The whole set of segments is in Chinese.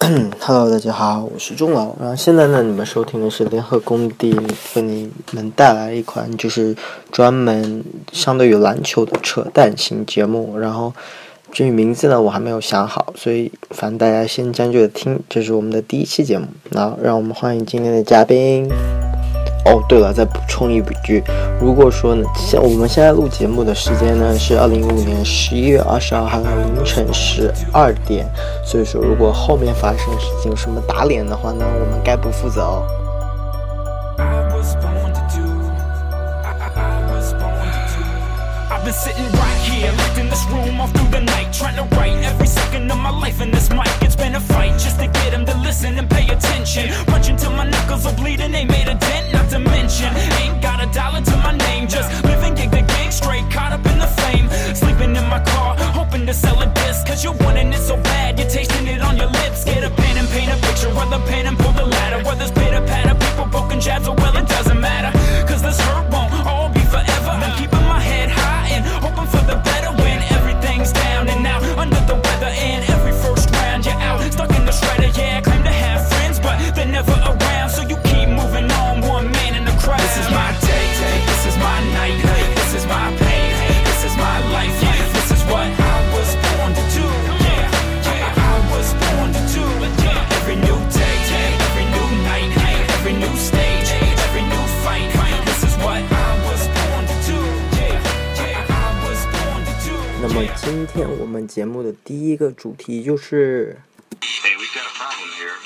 Hello， 大家好，我是钟老。然后现在呢，你们收听的是联合工地为你们带来一款就是专门相对于篮球的扯淡型节目。然后至于名字呢，我还没有想好，所以反正大家先将就着听。这是我们的第一期节目，那让我们欢迎今天的嘉宾。哦，对了，再补充一句，如果说呢，我们现在录节目的时间呢是2015年11月22号凌晨12点，所以说如果后面发生事情有什么打脸的话呢，我们概不负责哦。Been sitting right here, locked in this room all through the night, trying to write every second of my life in this mic. It's been a fight just to get them to listen and pay attention. Punching till my knuckles are bleeding, ain't made a dent, not to mention ain't got a dollar to my name. Just living gig to gig, straight caught up in the flame. Sleeping in my car, hoping to sell a disc, cause you're wanting it so bad, you're tasting it on your lips. Get a pen and paint a picture, or the pen and pull the ladder. Whether it's pitter patter, people poking jabs, or well it doesn't matter, cause this hurt won't all be forever. I'm keeping my head high and hoping for the better when everything's down and out under the weather. And every first round you're out, stuck in the shredder. Yeah, I claim to have friends, but they're never around, so you keep moving on, one man in the crowd. This is my day, this is my night, this is my pain, this is my life. Yeah, this is what I was born to do. Yeah, I was born to do. Yeah, every new day, every new night, every new stage, every new fight. This is what I was born to do. Yeah, I was born to do. 那么今天我们节目的第一个主题就是 Hey, we've got a problem here.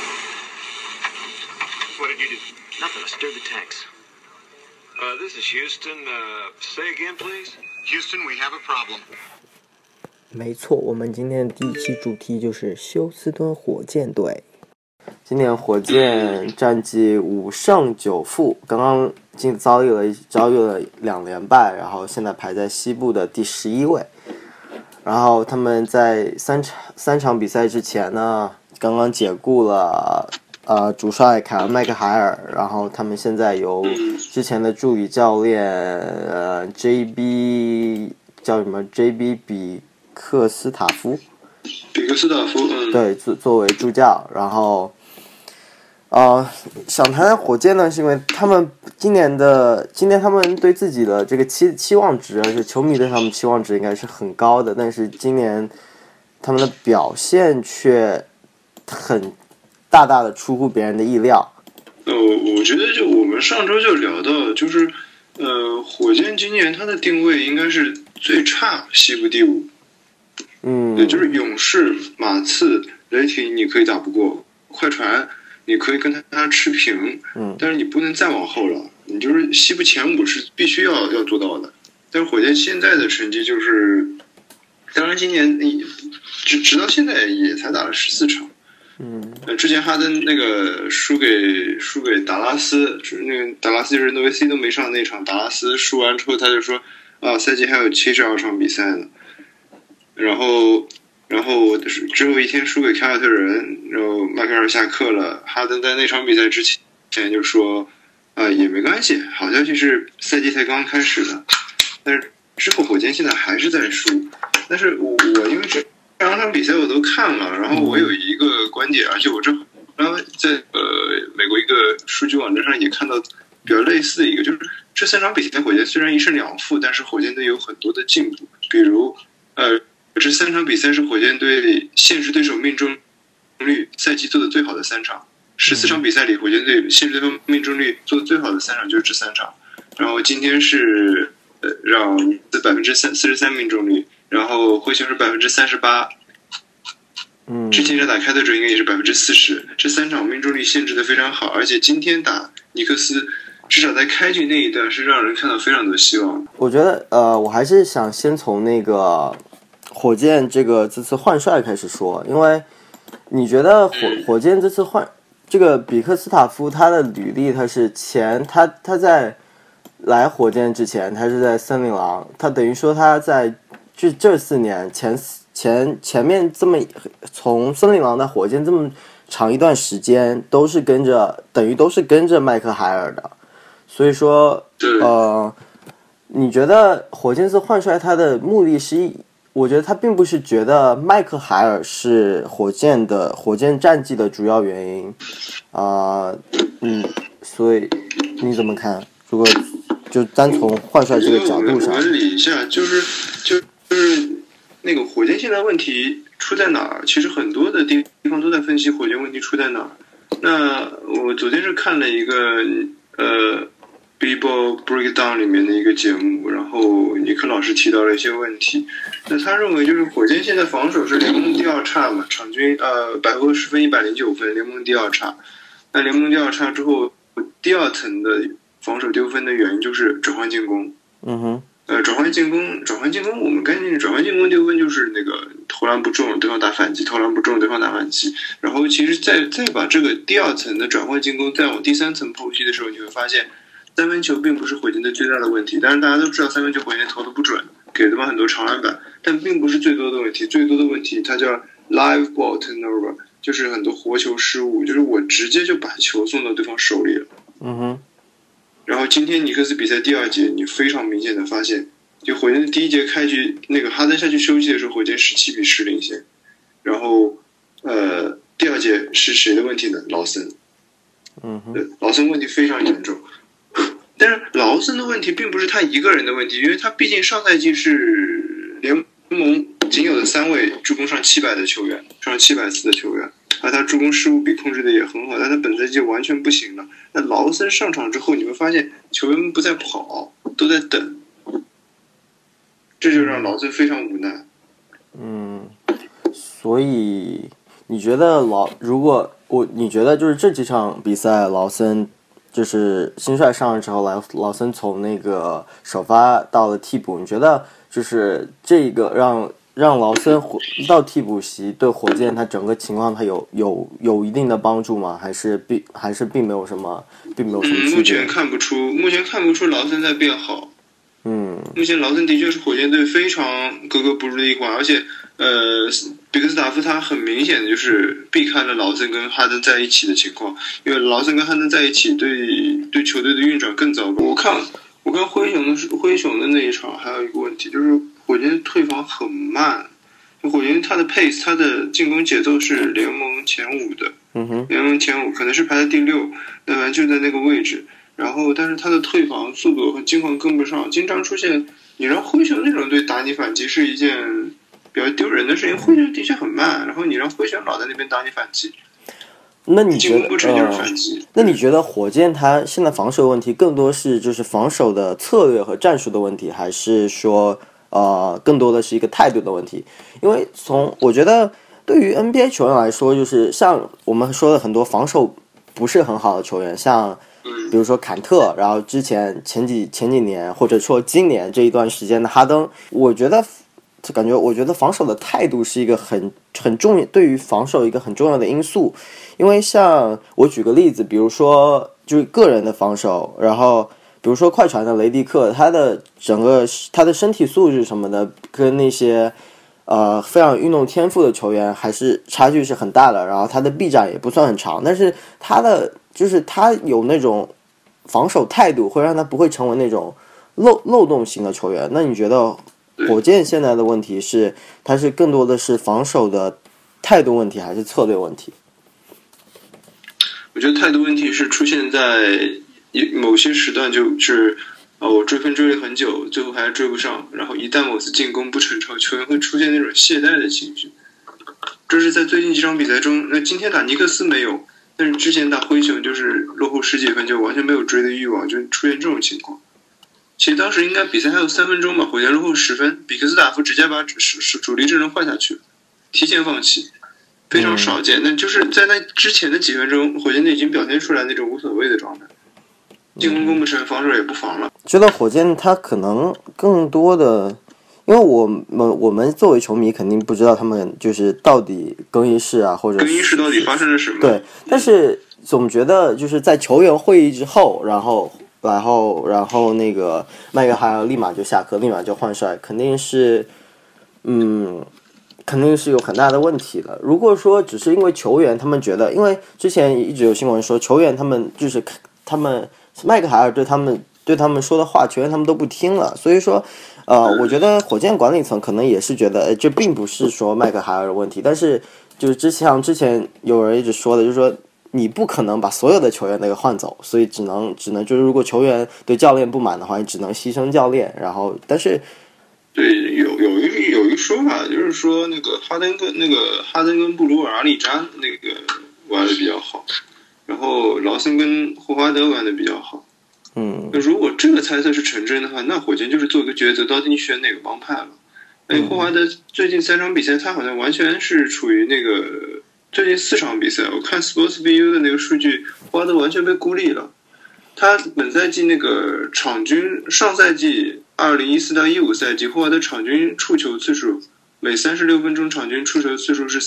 What did you do? Nothing. I stirred the tanks. This is Houston. Say again, please. Houston, we have a problem. 没错，我们今天的第一期主题就是休斯敦火箭队。今年火箭战绩5胜9负，刚刚遭遇了2连败，然后现在排在西部的第11位。然后他们在三场比赛之前呢，刚刚解雇了主帅凯恩麦克海尔，然后他们现在由之前的助理教练JB 比克斯塔夫，对，作为助教。然后想谈火箭呢，是因为他们今年他们对自己的这个期望值，而且球迷对他们期望值应该是很高的，但是今年他们的表现却很大的出乎别人的意料。 我觉得就我们上周就聊到，就是火箭今年它的定位应该是最差西部第5。对，就是勇士、马刺、雷霆你可以打不过，快船你可以跟他持平，但是你不能再往后了，你就是西部前5是必须要做到的。但是火箭现在的成绩就是，当然今年直到现在也才打了14场。之前哈登那个输给达拉斯，那个达拉斯就是诺维西都没上那场，达拉斯输完之后他就说赛季还有72场比赛呢，然后之后一天输给凯尔特人，然后迈克尔下课了，哈登在那场比赛之前就说也没关系，好消息是赛季才刚开始的，但是之后火箭现在还是在输。但是我因为这2场比赛我都看了，然后我有一个观点，而且我然后在美国一个数据网站上也看到比较类似的一个，就是这3场比赛火箭虽然1胜2负，但是火箭队有很多的进步，比如这3场比赛是火箭队现实对手命中率赛季做的最好的3场，14场比赛里火箭队现实对手命中率做的最好的3场就是这3场。然后今天是让43%命中率，然后灰熊是38%，之前打开拓者应该也是40%，这3场命中率限制的非常好，而且今天打尼克斯至少在开局那一段是让人看到非常多希望。 我觉得我还是想先从那个火箭这次换帅开始说，因为你觉得火箭这次换这个比克斯塔夫他的履历，他是他在来火箭之前他是在森林狼，他等于说他在这4年前面这么从森林狼到火箭这么长一段时间都是跟着麦克海尔的，所以说你觉得火箭这次换帅他的目的是我觉得他并不是觉得麦克海尔是火箭战绩的主要原因所以你怎么看？如果就单从换帅这个角度上， 我理一下，就是那个火箭现在问题出在哪儿？其实很多的地方都在分析火箭问题出在哪儿。那我昨天是看了一个Billboard Breakdown 里面的一个节目，然后尼克老师提到了一些问题。那他认为就是火箭现在防守是联盟第二差嘛，场均150分109分，联盟第二差。那联盟第二差之后，第二层的防守丢分的原因就是转换进攻。转换进攻，我们概念转换进攻丢分就是那个投篮不中，对方打反击；投篮不中，对方打反击。然后其实再把这个第二层的转换进攻再往第三层剖析的时候，你会发现三分球并不是火箭队最大的问题。但是大家都知道三分球火箭投的不准，给对方很多长篮板，但并不是最多的问题。最多的问题它叫 live ball turnover， 就是很多活球失误，就是我直接就把球送到对方手里了。然后今天尼克斯比赛第二节，你非常明显的发现，就火箭的第一节开局，那个哈登下去休息的时候，火箭17-10领先。然后第二节是谁的问题呢？劳森。对，劳森问题非常严重。但是劳森的问题并不是他一个人的问题，因为他毕竟上赛季是联盟仅有的3位助攻上700的球员，上700次的球员。而他助攻失误比控制的也很好，但他本赛季完全不行了。那劳森上场之后，你会发现球员们不再跑，都在等，这就让劳森非常无奈。 所以你觉得你觉得就是这几场比赛，劳森就是新帅上了之后，劳森从那个首发到了替补，你觉得就是这个让劳森到替补席对火箭他整个情况他有一定的帮助吗？还是并没有什么区别？ 目前看不出劳森在变好。目前劳森的确是火箭队非常格格不入的一环，而且比克斯塔夫他很明显的就是避开了劳森跟哈登在一起的情况，因为劳森跟哈登在一起对球队的运转更糟糕。我看灰熊的那一场还有一个问题，就是火箭退防很慢。火箭他的 pace， 他的进攻节奏是联盟前5的，联盟前5可能是排在第6，那反正就在那个位置。然后，但是他的退防速度和经常跟不上，经常出现你让灰熊那种队打你反击是一件比较丢人的事情。灰熊的确很慢，然后你让灰熊老在那边打你反击， 那你觉得进攻不成就是反击。 那你觉得火箭他现在防守问题更多是就是防守的策略和战术的问题，还是说更多的是一个态度的问题？因为我觉得对于 NBA 球员来说，就是像我们说的很多防守不是很好的球员，像比如说坎特，然后前几年或者说今年这一段时间的哈登，我觉得防守的态度是一个很重要，对于防守一个很重要的因素。因为像我举个例子，比如说就是个人的防守，然后比如说快船的雷迪克，他的身体素质什么的跟那些非常运动天赋的球员还是差距是很大的，然后他的臂展也不算很长，但是他有那种防守态度，会让他不会成为那种漏洞型的球员。那你觉得火箭现在的问题是，它是更多的是防守的态度问题，还是策略问题？ 我觉得态度问题是出现在某些时段，就是我追分追了很久，最后还是追不上，然后一旦某次进攻不成之后，球员会出现那种懈怠的情绪。这是在最近几场比赛中，那今天打尼克斯没有，但是之前打灰熊就是落后10几分就完全没有追的欲望，就出现这种情况。其实当时应该比赛还有3分钟吧，火箭落后10分，比克斯塔夫直接把主力阵容换下去，提前放弃，非常少见。但就是在那之前的几分钟，火箭队已经表现出来那种无所谓的状态，进攻攻不成，防守也不防了。 觉得火箭他可能更多的，因为我们作为球迷肯定不知道他们就是到底更衣室啊，或者更衣室到底发生了什么。 对，但是总觉得就是在球员会议之后，然后那个麦克海尔立马就下课，立马就换帅，肯定是有很大的问题了。如果说只是因为球员他们觉得，因为之前一直有新闻说球员他们麦克海尔对他们说的话，球员他们都不听了，所以说我觉得火箭管理层可能也是觉得，这并不是说麦克海尔的问题，但是就是之前有人一直说的，就是说你不可能把所有的球员那个换走，所以只能就是如果球员对教练不满的话，你只能牺牲教练，然后但是。 对，有一说法，就是说那个哈登跟布鲁尔阿里扎那个玩的比较好，然后劳森跟霍华德玩的比较好。那如果这个猜测是成真的话，那火箭就是做一个抉择，到底你选哪个帮派了？霍华德最近3场比赛，他好像完全是处于那个最近4场比赛，我看 Sports BU 的那个数据，霍华德完全被孤立了。他本赛季那个场均，上赛季2014到15赛季，霍华德场均触球次数每36分钟场均触球次数是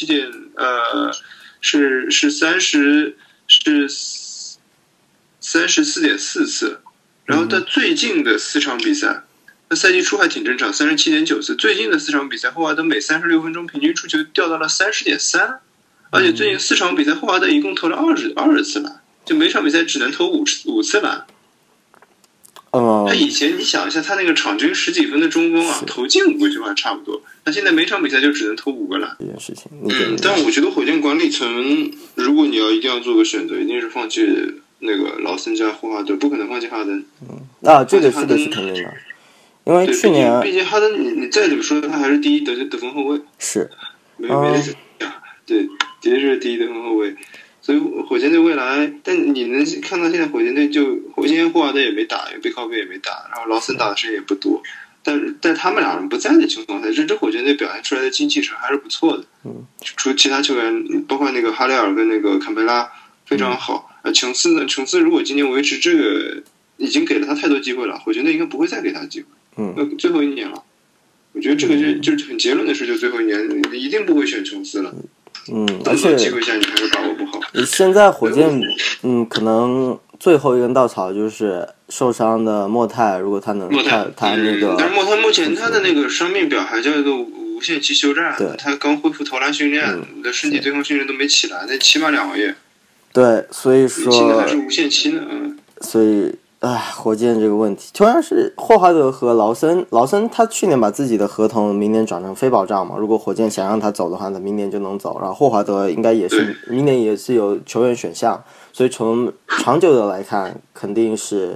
34.4次，然后他最近的4场比赛，那赛季初还挺正常，37.9次，最近的4场比赛，霍华德每36分钟平均触球掉到了30.3，而且最近4场比赛，霍华德一共投了20次篮。就每场比赛只能投5次篮。他以前你想一下，他那个场均10几分的中锋啊，投进5个就还差不多。他现在每场比赛就只能投5个篮。 这件事情， 但我觉得火箭管理层，如果你一定要做个选择，一定是放弃那个劳森加霍华德，不可能放弃哈登。 这个是肯定的，因为去年毕竟哈登你再怎么说，他还是第一得分后卫。 是， 没得讲，对，的确是第一得分后卫。所以火箭队未来，但你能看到现在火箭队今天霍华德也没打，背靠背也没打，然后劳森打的时间也不多，但在他们两人不在的情况下，这支火箭队表现出来的精气神还是不错的。除其他球员，包括那个哈雷尔跟那个坎佩拉非常好。琼斯如果今年维持这个，已经给了他太多机会了，火箭队应该不会再给他机会。最后1年了，我觉得这个就是很结论的事，就最后1年，你一定不会选琼斯了。 而且机会下你还是把握不好。 现在火箭，可能最后一根稻草就是受伤的莫泰，如果他能他那个， 但是莫泰目前他的那个伤病表还叫做无限期休战，他刚恢复投篮训练，的身体对抗训练都没起来，那起码2个月。 对，所以说现在还是无限期呢。 所以。火箭这个问题，同样是霍华德和劳森他去年把自己的合同明年转成非保障嘛，如果火箭想让他走的话，他明年就能走，然后霍华德应该也是明年也是有球员选项，所以从长久的来看，肯定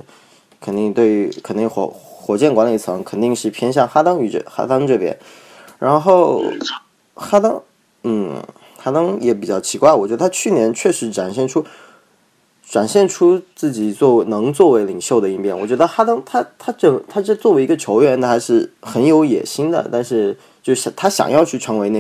火箭管理层肯定是偏向哈登这边，然后哈登也比较奇怪，我觉得他去年确实展现出自己能作为领袖的一面。我觉得哈登他这作为一个球员，他还是很有野心的，但是就是他想要成为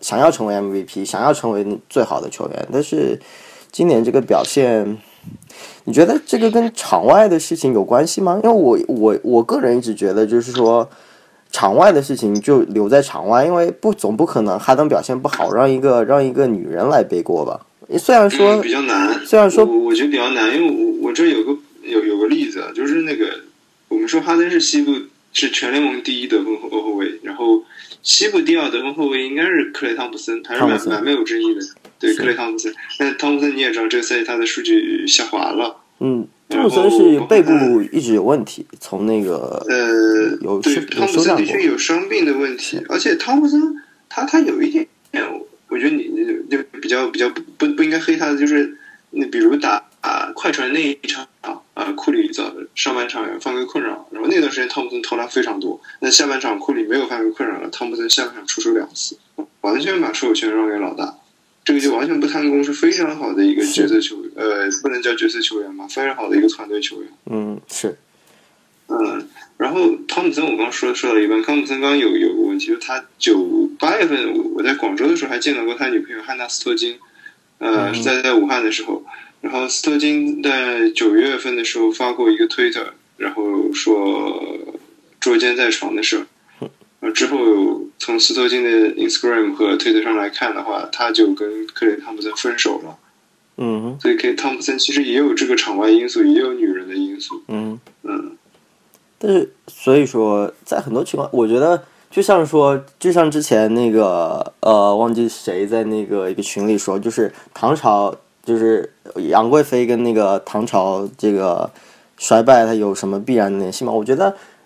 MVP， 想要成为最好的球员，但是今年这个表现，你觉得这个跟场外的事情有关系吗？因为我个人一直觉得就是说，场外的事情就留在场外，因为总不可能哈登表现不好让一个女人来背锅吧。虽然说比较难，我觉得比较难，因为我这有个例子啊，就是那个我们说哈登是西部是全联盟第1得分后卫，然后西部第2得分后卫应该是克雷汤普森，还是蛮没有争议的，对，克雷汤普森。但汤普森你也知道，这个赛季他的数据下滑了。 汤普森是背部一直有问题，从那个对，汤普森的确有伤病的问题，而且汤普森他有一点。我觉得你就比较不应该黑他的，就是你比如打快船那一场库里上半场有犯规困扰，然后那段时间汤普森投篮非常多，那下半场库里没有犯规困扰了，汤普森下半场出手2次，完全把所有权让给老大，这个就完全不贪功，是非常好的一个角色球员，不能叫角色球员吧，非常好的一个团队球员。 是。 然后汤普森我刚说到一半，汤普森刚刚有个问题，就是他8月份我在广州的时候还见到过他女朋友汉娜斯托金，是在武汉的时候，然后斯托金在9月份的时候发过一个推特，然后说捉奸在床的事，之后从斯托金的 Instagram 和推特上来看的话，他就跟克雷汤普森分手了。所以汤普森其实也有这个场外因素，也有女人的因素。 但是所以说，在很多情况，我觉得就像之前那个忘记谁在那个一个群里说，就是唐朝，就是杨贵妃跟那个唐朝这个衰败，它有什么必然的联系吗？我觉得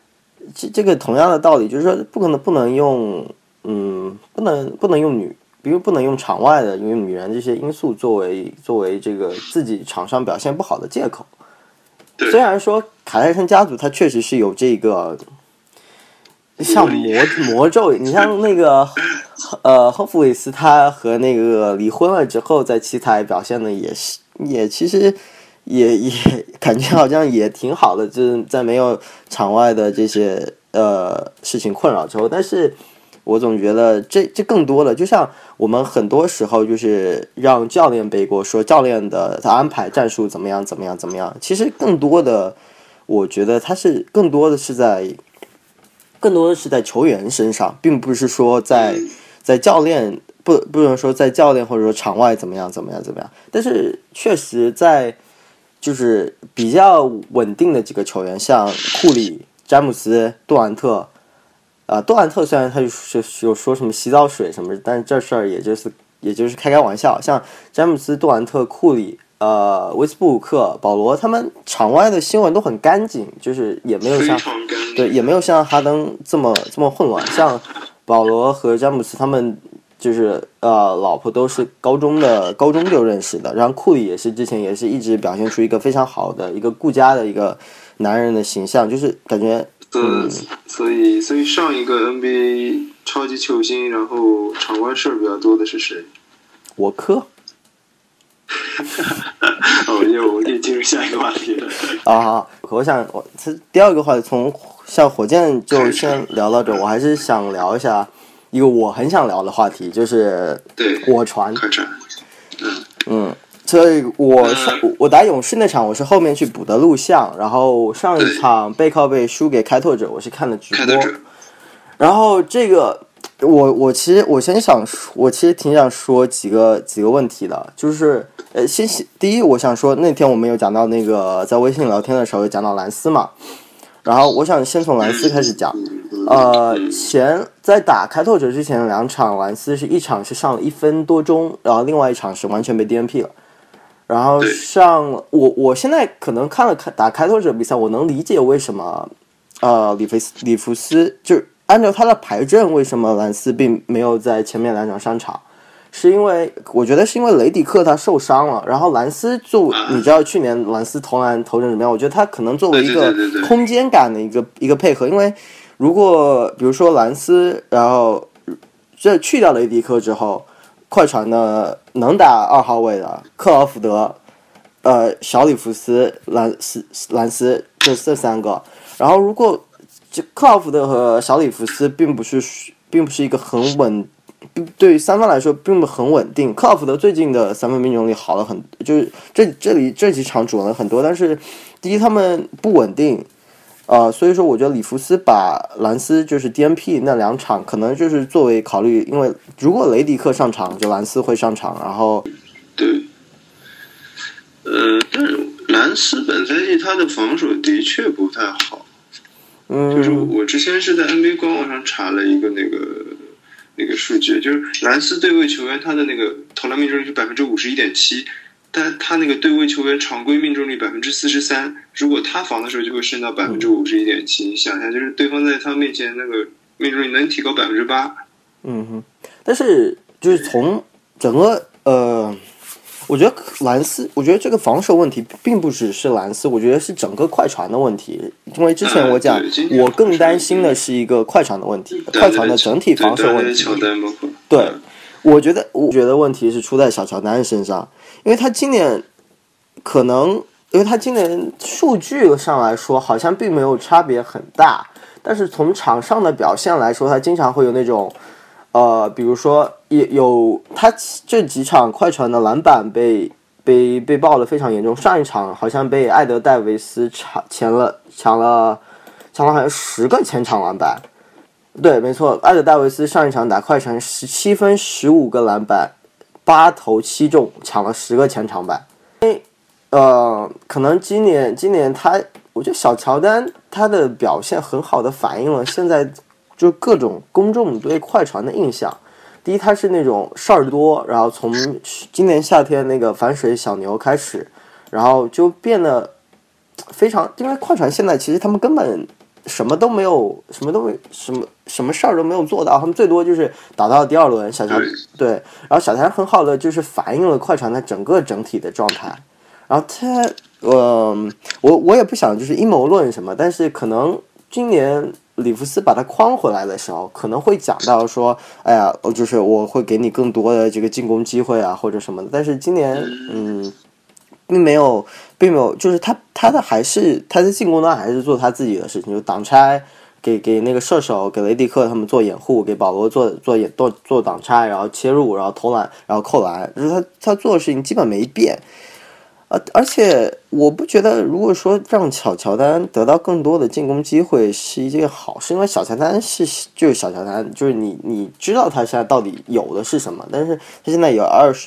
这个同样的道理，就是说不能用不能用比如不能用场外的因为女人这些因素作为这个自己场上表现不好的借口。虽然说卡戴珊家族他确实是有这个像魔咒，你像那个亨弗里斯他和那个离婚了之后在棋台表现的也其实也感觉好像也挺好的，就是在没有场外的这些事情困扰之后，但是我总觉得这更多的就像我们很多时候就是让教练背锅，说教练的他安排战术怎么样，其实更多的我觉得他是更多的是在球员身上，并不是说在教练不能说在教练或者说场外怎么样，但是确实在就是比较稳定的几个球员，像库里、詹姆斯、杜兰特。杜兰特虽然他有说什么洗澡水什么，但是这事儿也就是开玩笑。像詹姆斯、杜兰特、库里、威斯布鲁克、保罗，他们场外的新闻都很干净，就是也没有像哈登这么混乱。像保罗和詹姆斯他们就是老婆都是高中就认识的，然后库里也是之前也是一直表现出一个非常好的一个顾家的一个男人的形象，就是感觉。 所以上一个 NBA 超级球星，然后场外事儿比较多的是谁？ 沃克。 又进入下一个话题了。 我想第二个话题从像火箭就先聊到这，我还是想聊一下一个我很想聊的话题，就是我传。所以我打勇士那场我是后面去补的录像，然后上一场背靠背输给开拓者我是看的直播。然后这个我其实挺想说几个问题的，就是第一我想说那天我们有讲到那个在微信聊天的时候有讲到兰斯嘛，然后我想先从兰斯开始讲。在打开拓者之前的2场，兰斯是一场是上了1分多钟，然后另外一场是完全被 DNP 了。然后我现在可能看了打开拓者比赛，我能理解为什么里弗斯就按照他的排阵，为什么兰斯并没有在前面2场上场，我觉得是因为雷迪克他受伤了，然后兰斯你知道去年兰斯投篮投成什么样，我觉得他可能作为一个空间感的一个配合，因为如果比如说兰斯然后这去掉雷迪克之后，快船的能打2号位的克劳福德、小里弗斯、兰斯这3个，然后如果克劳福德和小里弗斯并不是一个很稳，对于三分来说并不很稳定。克劳福德最近的3分命中率好了很，就是这几场主了很多，但是第一他们不稳定。所以说我觉得里弗斯把兰斯就是 DNP 那2场可能就是作为考虑，因为如果雷迪克上场就兰斯会上场，然后对，但是兰斯本赛季他的防守的确不太好，就是我之前是在 NBA 官网上查了一个那个数据，就是兰斯对位球员他的那个投篮命中率是 51.7%。但他那个对位球员常规命中率 43%， 如果他防的时候就会升到 51.7%， 你想一下，就是对方在他面前那个命中率能提高 8%。 但是就是从整个我觉得这个防守问题并不只是兰斯，我觉得是整个快船的问题，因为之前我讲我更担心的是一个快船的问题，快船的整体防守问题。对，我觉得问题是出在小乔丹身上，因为他今年数据上来说好像并没有差别很大，但是从场上的表现来说，他经常会有那种比如说他这几场快船的篮板被爆得非常严重，上一场好像被艾德戴维斯抢了好像10个前场篮板。对，没错，艾德戴维斯上一场打快船17分15个篮板8投7中，抢了10个前场板。因为可能今年我觉得小乔丹他的表现很好的反映了现在就各种公众对快船的印象。第一，他是那种事儿多，然后从今年夏天那个反水小牛开始，然后就变得非常，因为快船现在其实他们根本什么都没有，什么事儿都没有做到，他们最多就是打到第2轮，小乔对，然后小乔很好的就是反映了快船的整体的状态，然后他我也不想就是阴谋论什么，但是可能今年里弗斯把他框回来的时候，可能会讲到说，哎呀，就是我会给你更多的这个进攻机会啊，或者什么的。但是今年，并没有，就是他的进攻端还是做他自己的事情，就挡拆，给那个射手，给雷迪克他们做掩护，给保罗做挡拆，然后切入，然后投篮，然后扣篮，就是他做的事情基本没变。而且我不觉得，如果说让乔丹得到更多的进攻机会是一件好事，因为小乔丹就是小乔丹，就是你知道他现在到底有的是什么，但是他现在也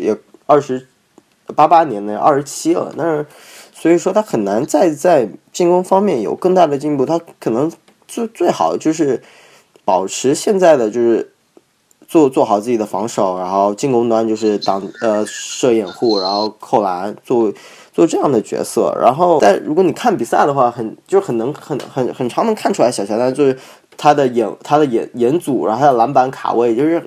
88年的27了，但是所以说他很难再在进攻方面有更大的进步，他可能最好就是保持现在的就是做好自己的防守，然后进攻端就是设掩护，然后扣篮，做这样的角色。然后但如果你看比赛的话，很常能看出来小乔丹就是他的眼阻，然后他的篮板卡位就是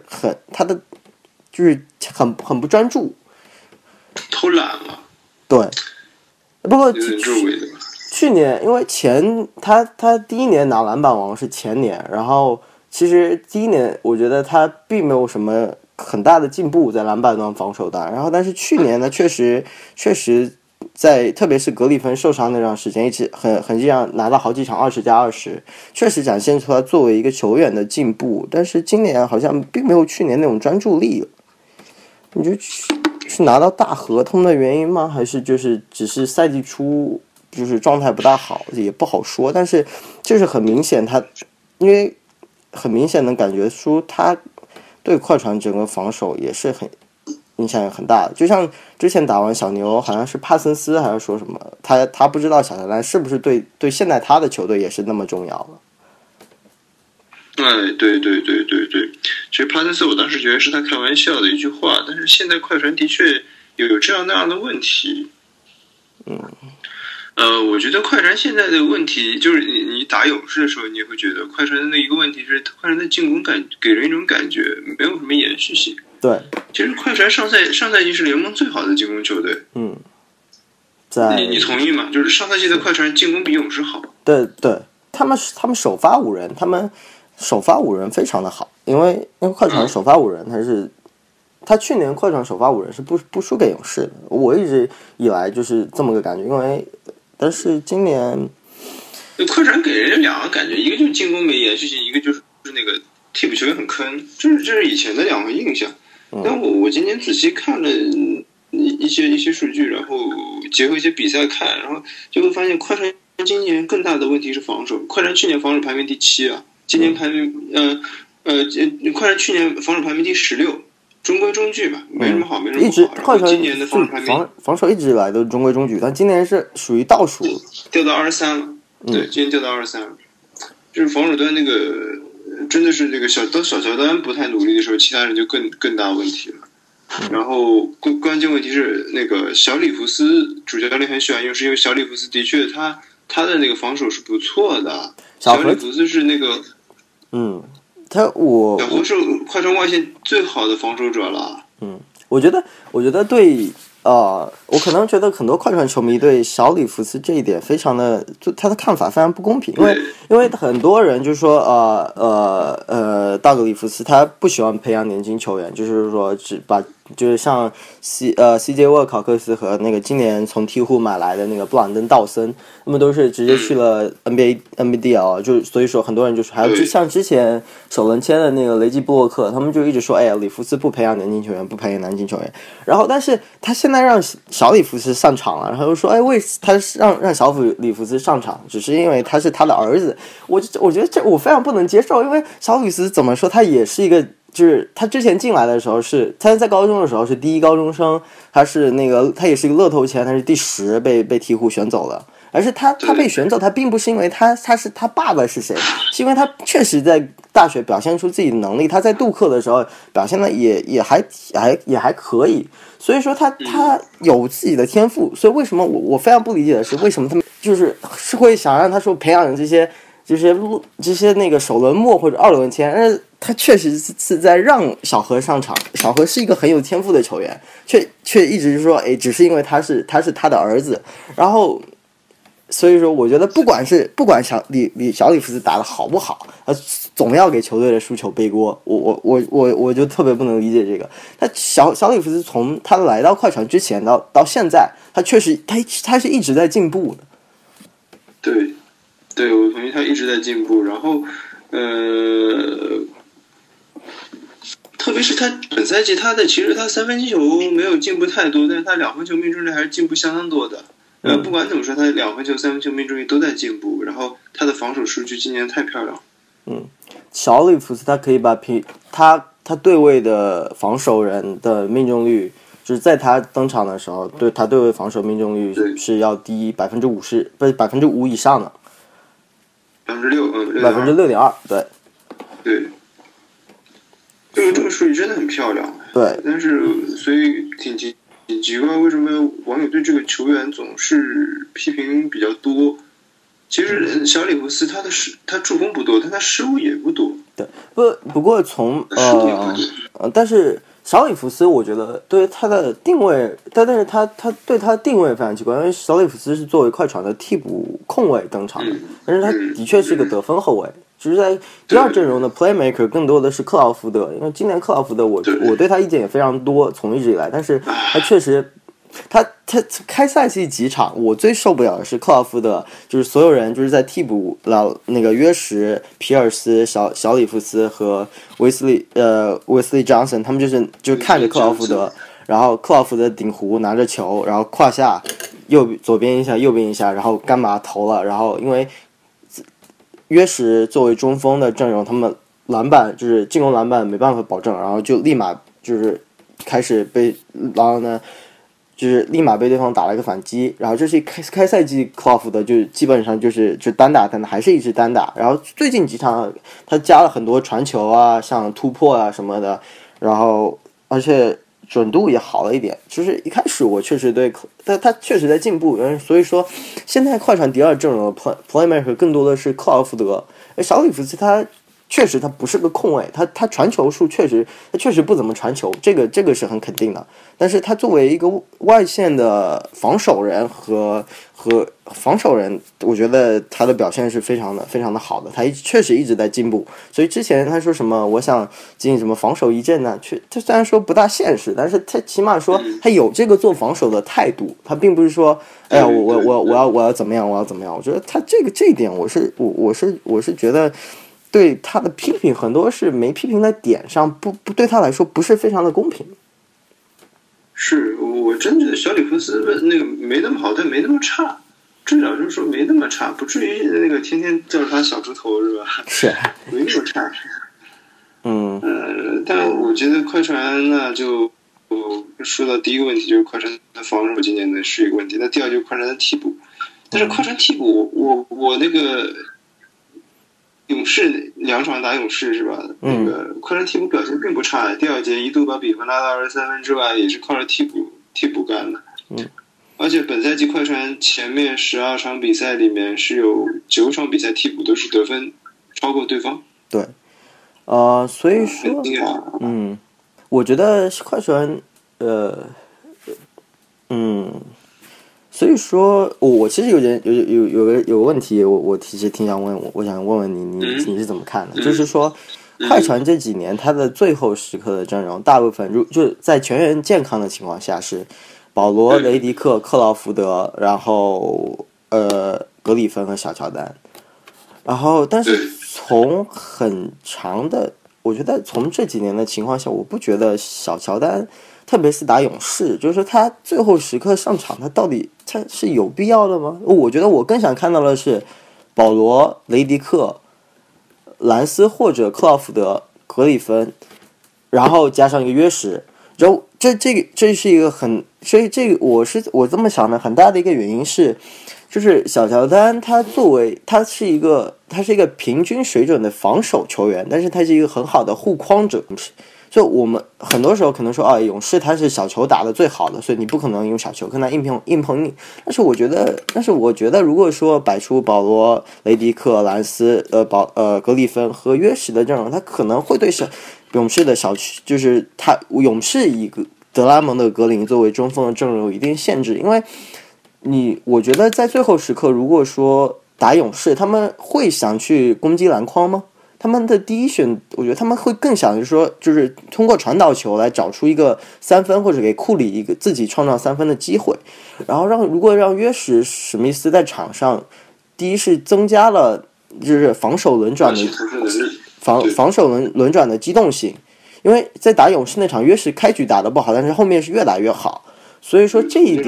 很不专注， 偷懒了。 对，不过去年因为他第一年拿篮板王是前年，然后其实第一年我觉得他并没有什么很大的进步在篮板端防守端，然后但是去年呢确实在特别是格里芬受伤那段时间，一直很经常拿到好几场20+20，确实展现出他作为一个球员的进步，但是今年好像并没有去年那种专注力了。你觉得是拿到大合同的原因吗？还是就是只是赛季初就是状态不大好，也不好说。但是就是很明显因为很明显能感觉出他对快船整个防守也是影响也很大的。就像之前打完小牛，好像是帕森斯还是说什么，他不知道小乔丹是不是对现在他的球队也是那么重要了。 哎，对，其实帕森斯我当时觉得是他开玩笑的一句话，但是现在快船的确有这样那样的问题。我觉得快船现在的问题就是你打勇士的时候，你也会觉得快船的一个问题是快船的进攻给人一种感觉没有什么延续性。 对， 其实快船上赛季是联盟最好的进攻球队。你同意吗？就是上赛季的快船进攻比勇士好。 对，他们首发5人，他们首发5人非常的好，因为快船首发5人他去年快船首发5人是不输给勇士的，我一直以来就是这么个感觉，但是今年快船给人家2个感觉，一个就是进攻没延续性，一个就是那个替补球员很坑，这是以前的2个印象。但我今天仔细看了一些数据，然后结合一些比赛看，然后就会发现快船今年更大的问题是防守。快船去年防守排名第7啊，今年排名快船去年防守排名第16，中规中矩吧，没什么好，没什么不好。快船今年的防守排名防守一直以来都中规中矩，但今年是属于倒数， 掉到23了。对，今年掉到23了，就是防守端那个真的是那个小乔丹不太努力的时候，其他人就更大问题了。然后关键问题是那个小里弗斯主教练很喜欢用，是因为小里弗斯的确他的那个防守是不错的。小里弗斯是那个小胡是快船外线最好的防守者了。 我觉得对我可能觉得很多快船球迷对小里弗斯这一点非常的，就他的看法非常不公平，因为很多人就说道格里弗斯他不喜欢培养年轻球员，就是说就是像CJ 沃考克斯和那个今年从鹈鹕买来的那个布朗登道森，他们都是直接去了 NBDL， 就所以说很多人就说，还有像之前首轮签的那个雷吉布洛克，他们就一直说，哎呀，里弗斯不培养年轻球员，不培养年轻球员。然后但是他现在让小里弗斯上场了，然后又说，哎，他让小里弗斯上场，只是因为他是他的儿子。我觉得这我非常不能接受，因为小里弗斯怎么说，他也是一个。就是他之前进来的时候他在高中的时候是第1高中生，他也是一个乐透签，他是第10被鹈鹕选走了。而是他被选走，他并不是因为他是他爸爸是谁，是因为他确实在大学表现出自己的能力，他在杜克的时候表现的也还可以，所以说他有自己的天赋。所以为什么我非常不理解的是，为什么他们就是会想让他说培养这些这些那个首轮末或者二轮签，但是他确实是在让小何上场。小何是一个很有天赋的球员，却一直说，哎，只是因为他是他的儿子，然后。所以说，我觉得不管小里弗斯打得好不好，总要给球队的输球背锅。我就特别不能理解这个。他小里弗斯从他来到快船之前到现在，他确实他是一直在进步的。 对，我同意，他一直在进步。然后特别是他本赛季其实他三分球没有进步太多，但是他2分球命中率还是进步相当多的。不管怎么说，他2分球、3分球命中率都在进步，然后他的防守数据今年太漂亮。 小里弗斯他可以把他对位的防守人的命中率，就是在他登场的时候，他对位防守命中率是要低50%，不是5%以上的，6.2%， 对，这个数据真的很漂亮。 对， 但是所以挺奇怪，为什么网友对这个球员总是批评比较多？其实小里弗斯他助攻不多，但他失误也不多。 对，不过但是小里弗斯我觉得对他的定位，但是他对他的定位非常奇怪，因为小里弗斯是作为快船的替补控卫登场的，但是他的确是个得分后卫。就是在第二阵容的 playmaker 更多的是克劳福德，因为今年克劳福德我对他意见也非常多，从一直以来，但是他确实，他开赛季几场，我最受不了的是克劳福德，就是所有人就是在替补那个约什、皮尔斯、小里弗斯和威斯利 Johnson， 他们就是看着克劳福德，然后克劳福德顶弧拿着球，然后胯下左边一下右边一下，然后干嘛投了，然后因为约什作为中锋的阵容，他们篮板就是进攻篮板没办法保证，然后就立马就是开始然后呢，就是立马被对方打了一个反击，然后这是开赛季克劳福德就基本上就单打，但还是一直单打，然后最近几场他加了很多传球啊，像突破啊什么的，然后而且准度也好了一点，就是一开始我确实对他确实在进步，所以说现在快船第二阵容的 playmaker 更多的是克劳福德，小里弗斯他确实他不是个控卫，他传球数确实不怎么传球，这个是很肯定的，但是他作为一个外线的防守人和防守人，我觉得他的表现是非常的好的，他确实一直在进步。所以之前他说什么我想进什么防守一阵呢，他虽然说不大现实，但是他起码说他有这个做防守的态度，他并不是说哎呀我要怎么样，我觉得他这一点我是觉得对他的批评很多是没批评在点上，不对他来说不是非常的公平。 是，我真觉得小里弗斯那个没那么好，但没那么差，至少就是说没那么差，不至于那个天天叫他小猪头是吧？ 是， 没那么差。但我觉得快船呢，就说到第一个问题，就是快船的防守今年的是一个问题，那第二就是快船的替补，但是快船替补，我那个勇士2场打勇士是吧？那个快船替补表现并不差，第二节一度把比分拉到23分之外，也是靠着替补干的。而且本赛季快船前面12场比赛里面是有9场比赛替补都是得分超过对方。 对，所以说，我觉得快船，所以说，我其实有个问题，我其实挺想问，我想问问你是怎么看的？就是说，快船这几年他的最后时刻的阵容，大部分就在全员健康的情况下是保罗、雷迪克、克劳福德，然后格里芬和小乔丹，然后但是从很长的，我觉得从这几年的情况下，我不觉得小乔丹。特别是打勇士，就是说他最后时刻上场，他是有必要的吗？我觉得我更想看到的是保罗、雷迪克、兰斯或者克劳福德、格里芬，然后加上一个约什。然后这是一个所以这个我这么想的很大的一个原因是，就是小乔丹他是一个平均水准的防守球员，但是他是一个很好的护框者。 就我们很多时候可能说啊，勇士他是小球打得最好的，所以你不可能用小球跟他硬碰硬。但是我觉得，如果说摆出保罗、雷迪克、兰斯、格里芬和约什的阵容，他可能会对勇士的就是勇士以德拉蒙的格林作为中锋的阵容有一定限制，因为我觉得在最后时刻，如果说打勇士，他们会想去攻击篮筐吗？他们的第一我觉得他们会更想就是通过传导球来找出一个三分，或者给库里一个自己创造三分的机会。然后如果让约什、史密斯在场上，第一是增加了就是防守轮转的防守轮转的机动性，因为在打勇士那场，约什开局打得不好，但是后面是越打越好。所以说这一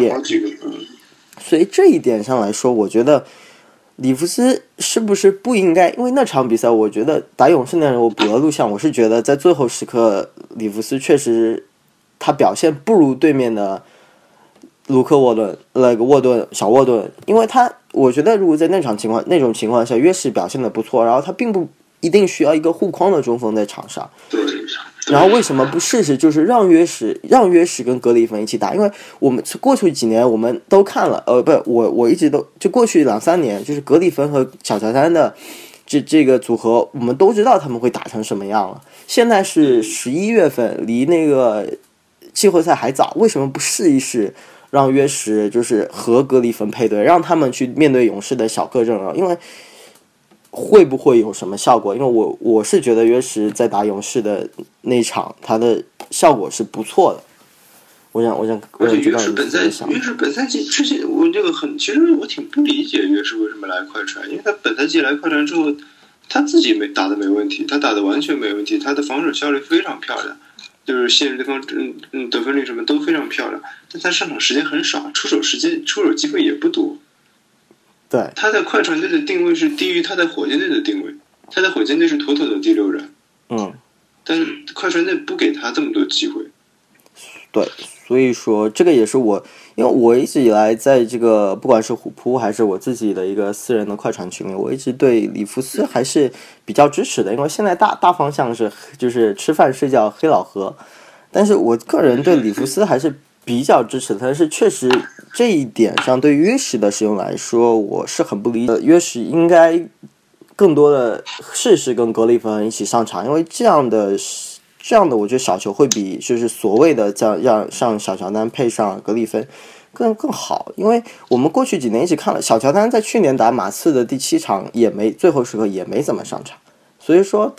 点上来说，我觉得里弗斯是不是不应该？因为那场比赛，我觉得打勇士那场我补了录像，我是觉得在最后时刻，里弗斯确实他表现不如对面的卢克小沃顿，因为我觉得如果在那种情况下，约什表现的不错，然后他并不一定需要一个护框的中锋在场上。然后为什么不试试就是让约什跟格里芬一起打？因为我们过去几年我们都看了，我一直都就过去2-3年，就是格里芬和小乔丹的这个组合，我们都知道他们会打成什么样了。现在是11月份，离那个季后赛还早，为什么不试一试让约什就是和格里芬配对，让他们去面对勇士的小个阵容？因为会不会有什么效果？因为我是觉得约什在打勇士的那场，他的效果是不错的。我想知道你怎么想。 约什本赛季之前，其实我挺不理解约什为什么来快船，因为他本赛季来快船之后，他自己打的没问题，他打的完全没问题，他的防守效率非常漂亮，就是限制对方得分率什么都非常漂亮，但他上场时间很少，出手机会也不多。 对， 他在快船队的定位是低于他在火箭队的定位，他在火箭队是妥妥的第6人，但是快船队不给他这么多机会。 对，所以说这个也是因为我一直以来在这个不管是虎扑还是我自己的一个私人的快船群里，我一直对里弗斯还是比较支持的，因为现在大方向是就是吃饭睡觉黑老何，但是我个人对里弗斯还是比较支持的，但是确实这一点上对约什的使用来说，我是很不理解。约什应该更多的试试跟格里芬一起上场，因为这样的我觉得小球会比就是所谓的这样让上小乔丹配上格里芬更好。因为我们过去几年一直看了小乔丹在去年打马刺的第7场最后时刻也没怎么上场，所以说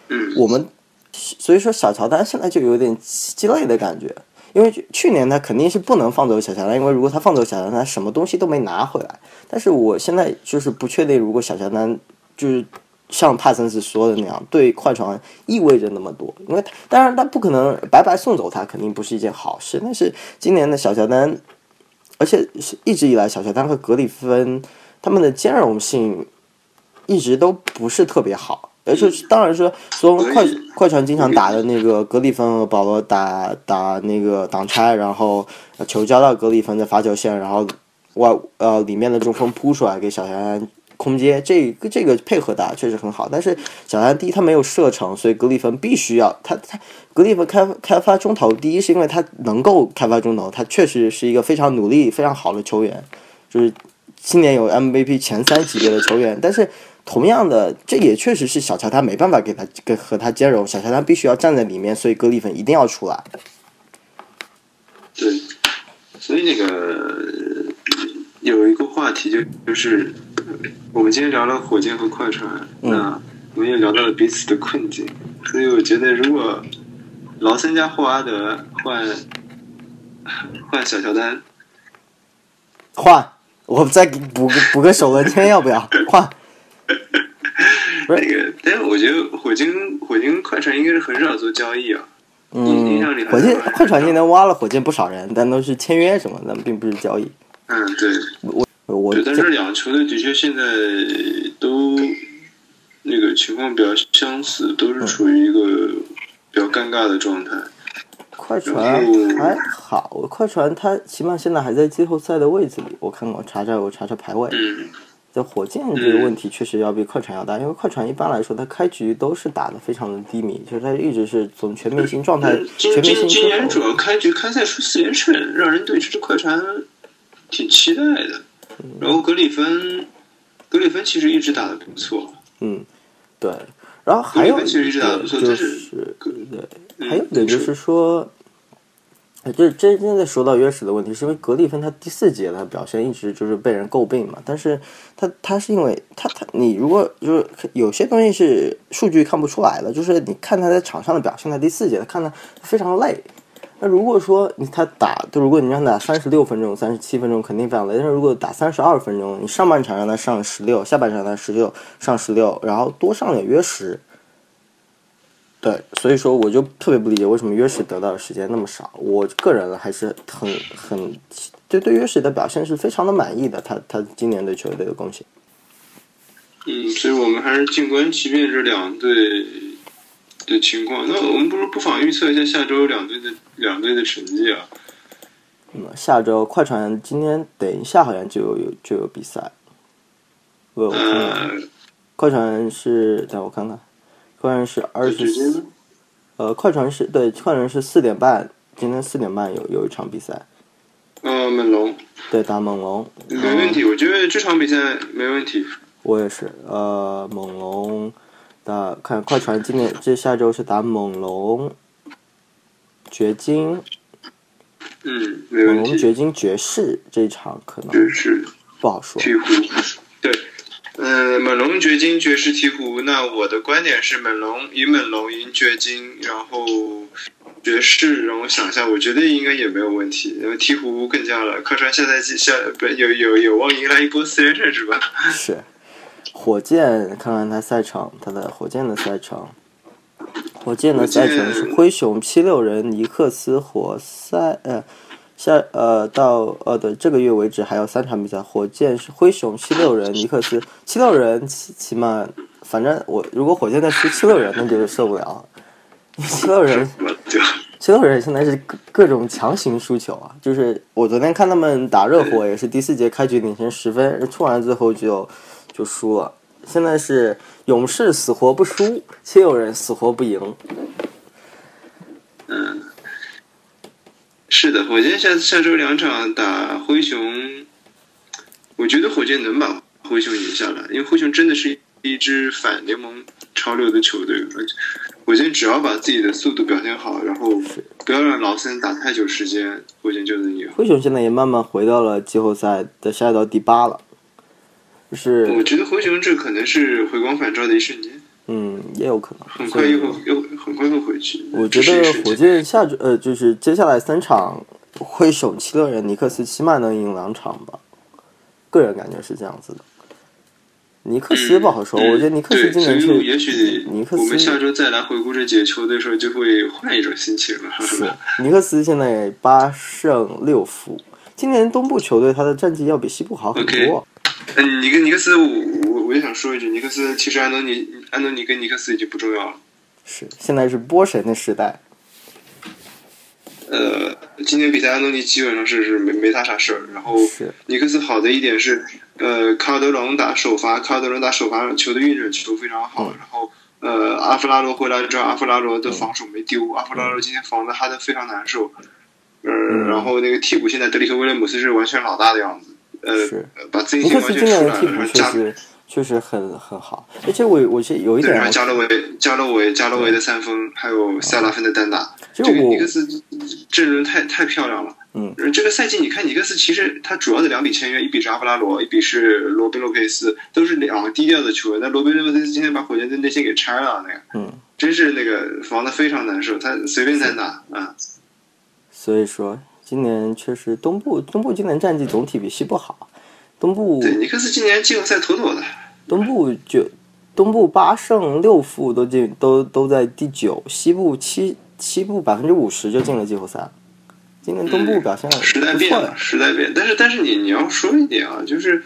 小乔丹现在就有点鸡肋的感觉。因为去年他肯定是不能放走小乔丹，因为如果他放走小乔丹，他什么东西都没拿回来。但是我现在就是不确定，如果小乔丹就是像帕森斯说的那样，对快船意味着那么多。因为当然他不可能白白送走他，肯定不是一件好事。但是今年的小乔丹，而且一直以来小乔丹和格里芬他们的兼容性一直都不是特别好。而且当然是说快船经常打的那个格里芬和保罗打那个挡拆，然后球交到格里芬的罚球线，然后里面的中锋扑出来给小乔丹空接，这个配合打确实很好。但是小乔丹第一他没有射程，所以格里芬必须要格里芬开发中投，第一是因为他能够开发中投，他确实是一个非常努力非常好的球员，就是今年有 MVP 前3级别的球员。但是同样的，这也确实是小乔丹没办法和他兼容，小乔丹必须要站在里面，所以格里芬一定要出来。 对，所以那个有一个话题就是我们今天聊了火箭和快船，那我们也聊到了彼此的困境，所以我觉得如果劳森加霍华德换小乔丹， 换，我再补个首轮签要不要换？ 那个，但是我觉得火箭快船应该是很少做交易啊。 火箭快船今年挖了火箭不少人，但都是签约什么的，并不是交易。 对。但是两个球队的确现在都那个情况比较相似，都是处于一个比较尴尬的状态。 快船还好，快船他起码现在还在季后赛的位置里，我看过，我查查排位。 在火箭这个问题确实要比快船要大，因为快船一般来说它开局都是打得非常的低迷，就是它一直是从全明星状态。 今年主要开赛出4连胜，让人对这支快船挺期待的。然后格里芬其实一直打得不错。 对。然后还有其实一直打得不错， 就是对，还有一点就是说。就是真正的说到约什的问题，是因为格里芬他第4节的表现一直就是被人诟病嘛，但是他是因为你如果就是有些东西是数据看不出来的，就是你看他在场上的表现，在第4节他看他非常累。那如果说如果你让他打36分钟、37分钟，肯定非常累。但是如果打32分钟，你上半场让他上16，下半场让他上16，然后多上点约什。对，所以说我就特别不理解为什么约什得到的时间那么少。我个人还是对约什的表现是非常的满意的，他今年对球队的贡献。 所以我们还是静观其变这两队的情况。那我们不妨预测一下下周两队的成绩啊。 下周快船今天等一下好像就有比赛。我看看，快船是等我看看。快船是快船是4点半，今天4点半有一场比赛。 猛龙。 对，打猛龙。 没问题，我觉得这场比赛没问题。 我也是，猛龙看快船今年下周是打猛龙、掘金。 没问题。 猛龙、掘金、爵士这一场可能不好说。 鹈鹕，对。猛龙、掘金、爵士、鹈鹕。那我的观点是猛龙赢掘金，然后爵士让我想一下，我觉得应该也没有问题。然后鹈鹕更加了，快船下赛季有望迎来一波4连胜是吧？ 是。火箭看看他赛场，他的火箭的赛程是灰熊76人，尼克斯活塞对，这个月为止还有3场比赛。火箭是灰熊76人，尼克斯76人，起码反正如果火箭再输76人，那就是受不了。76人现在是各种强行输球啊！就是我昨天看他们打热火，也是第4节开局领先10分，突然最后就输了。现在是勇士死活不输，76人死活不赢。 是的，火箭下周2场打灰熊，我觉得火箭能把灰熊赢下来，因为灰熊真的是一支反联盟潮流的球队。火箭只要把自己的速度表现好，然后不要让劳森打太久时间，火箭就能赢。 灰熊现在也慢慢回到了季后赛的下一道第8了。 我觉得灰熊这可能是回光返照的一瞬间。 也有可能。 很快又回去。 我觉得火箭就是接下来3场，灰熊76人，尼克斯起码能赢2场吧。个人感觉是这样子的。尼克斯不好说，我觉得尼克斯今年也许我们下周再来回顾这几个球队的时候，就会换一种心情了。 是，尼克斯现在8胜6负，今年东部球队他的战绩要比西部好很多。 尼克斯，我也想说一句，尼克斯其实安东尼跟尼克斯已经不重要了。 是，现在是波神的时代。 今天比赛安东尼基本上是没他啥事儿，然后尼克斯好的一点是，卡尔德隆打首发球的运转球非常好，然后阿弗拉罗回来之后，阿弗拉罗的防守没丢，阿弗拉罗今天防的哈登非常难受，然后那个替补现在德里克威廉姆斯是完全老大的样子，把自己完全出来了， 确实很好，而且我是有一点， 对，加勒维的3分，还有塞拉芬的单打，这个尼克斯阵容太漂亮了。这个赛季你看尼克斯其实他主要的2笔签约，一笔是阿弗拉罗，一笔是罗宾洛佩斯，都是2个低调的球员。但罗宾洛佩斯今天把火箭队内线给拆了，真是那个防的非常难受，他随便单打啊。 所以说今年确实东部今年战绩总体比西部好。 对，尼克斯今年季后赛妥妥的。东部 8胜6负都在第9，西部50%就进了季后赛。今年东部表现时代变了，但是你要说一点啊，就是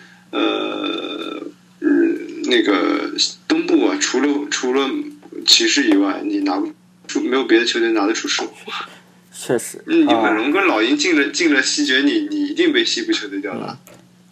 那个东部啊，除了骑士以外，你拿不出，没有别的球队拿得出手。 确实， 你猛龙跟老鹰进了西决，你一定被西部球队吊打。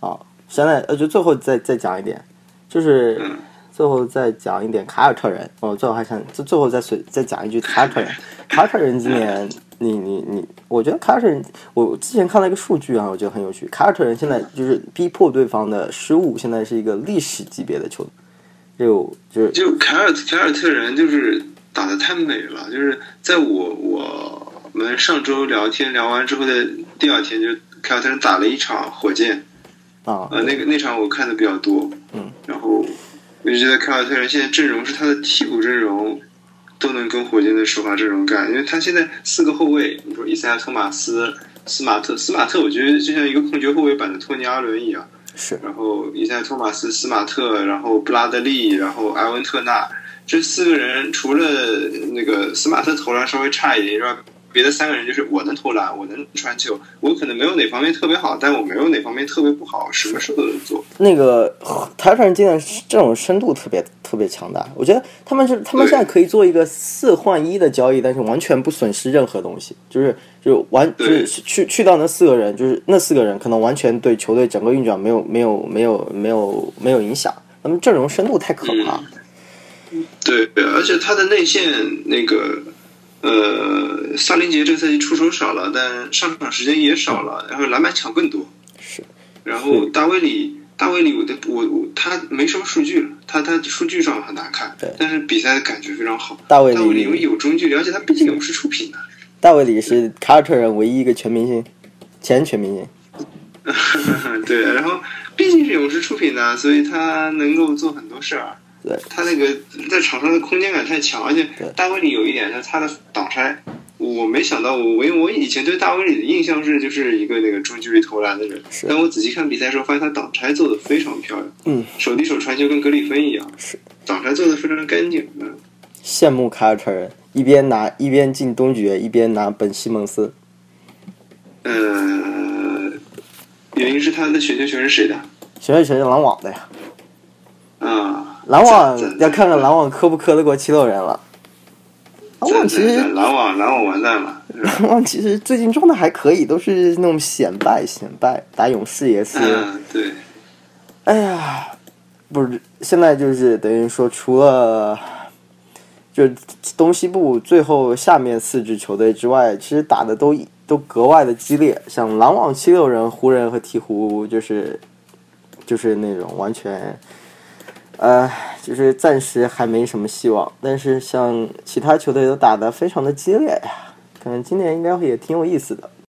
现在就最后再讲一点，就是最后再讲一点凯尔特人。最后还想最后再讲一句凯尔特人。凯尔特人今年，我觉得凯尔特人，我之前看了一个数据啊，我觉得很有趣。凯尔特人现在就是逼迫对方的失误，现在是一个历史级别的球队。就凯尔特人就是打得太美了，就是在我们上周聊完之后的第二天，就凯尔特人打了一场火箭啊， 那场我看的比较多，然后我就觉得凯尔特人现在阵容是他的替补阵容都能跟火箭的首发阵容干，因为他现在4个后卫，你说伊赛亚·托马斯、斯马特，我觉得就像一个控球后卫版的托尼·阿伦一样。 是， 然后伊赛托马斯、斯马特，然后布拉德利，然后埃文特纳，这4个人除了那个斯马特投篮稍微差一点，是吧？别的3个人就是我能投篮，我能传球，我可能没有哪方面特别好，但我没有哪方面特别不好，什么事都能做。 那个凯尔特人今年这种深度特别强大，我觉得他们现在可以做一个4换1的交易，但是完全不损失任何东西，就是去到那4个人，就是那4个人可能完全对球队整个运转没有影响，他们阵容深度太可怕。 对，而且他的内线那个萨林杰这赛季出手少了，但上场时间也少了，然后篮板抢更多。 是， 然后大卫里他没什么数据了，他数据上很难看，但是比赛的感觉非常好。大卫里因为有中距离，而且他毕竟勇士出品的。 大卫里是凯尔特人唯一一个全明星，前全明星。 对，然后毕竟是勇士出品的，所以他能够做很多事儿。 对， 他那个在场上的空间感太强，而且大卫里有一点是他的挡拆。我没想到，因为我以前对大卫里的印象就是一个那个中距离投篮的人，但我仔细看比赛的时候发现他挡拆做的非常漂亮，手递手传球跟格里芬一样， 是挡拆做的非常干净。 羡慕凯尔特人，一边进东决，一边拿本西蒙斯。 原因是他的选秀权是谁的？ 选秀权是篮网的呀。 篮网要看看篮网磕不磕得过76人了。篮网其实篮网完蛋了。 篮网其实最近状态还可以，都是那种显败，打勇士也是。 对。 哎呀，不是，现在就是等于说，除了就东西部最后下面4支球队之外，其实打的都格外的激烈。像篮网、76人、湖人和鹈鹕，就是那种完全。就是暂时还没什么希望，但是像其他球队都打得非常的激烈呀，可能今年应该也挺有意思的。